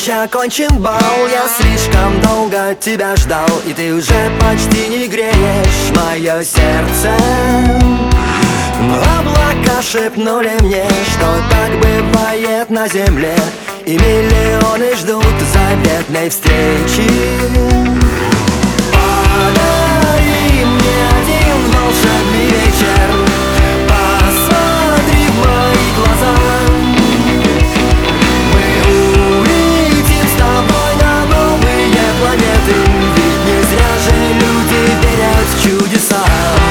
ночь окончен бал. Я слишком долго тебя ждал, и ты уже почти не греешь мое сердце. Но облака шепнули мне, что так бывает на земле, и миллионы ждут заветной встречи. Подари мне один волшебный вечер, посмотри в мои глаза. Мы улетим с тобой на новые планеты, ведь не зря же люди верят в чудеса.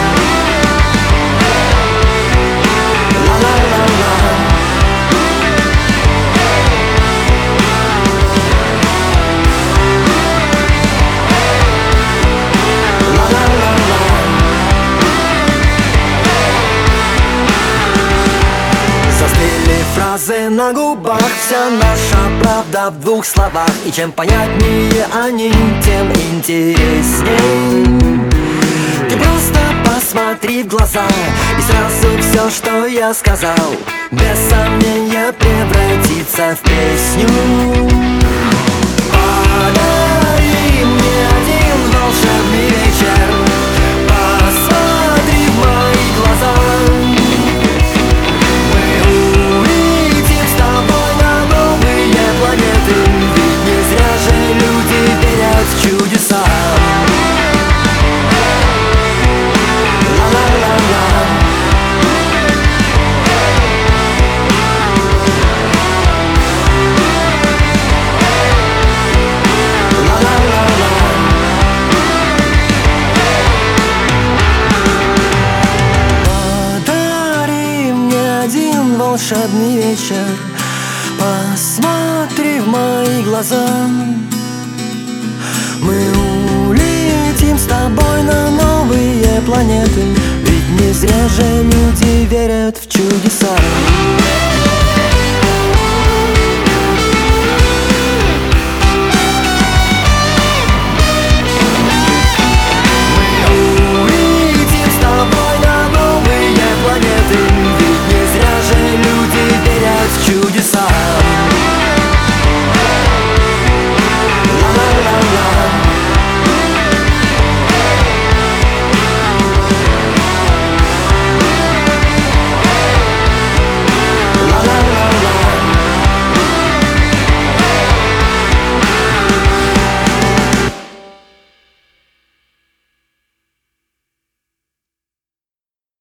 Фразы на губах, вся наша правда в двух словах. И чем понятнее они, тем интересней. Ты просто посмотри в глаза, и сразу все, что я сказал, без сомнения превратится в песню. Подари мне один волшебный вечер, посмотри в мои глаза. Ведь не зря же люди верят в чудеса. Ла-ла-ла-ла. Ла-ла-ла-ла. Подари мне один волшебный вечер, посмотри в мои глаза. Мы улетим с тобой на новые планеты, ведь не зря же люди верят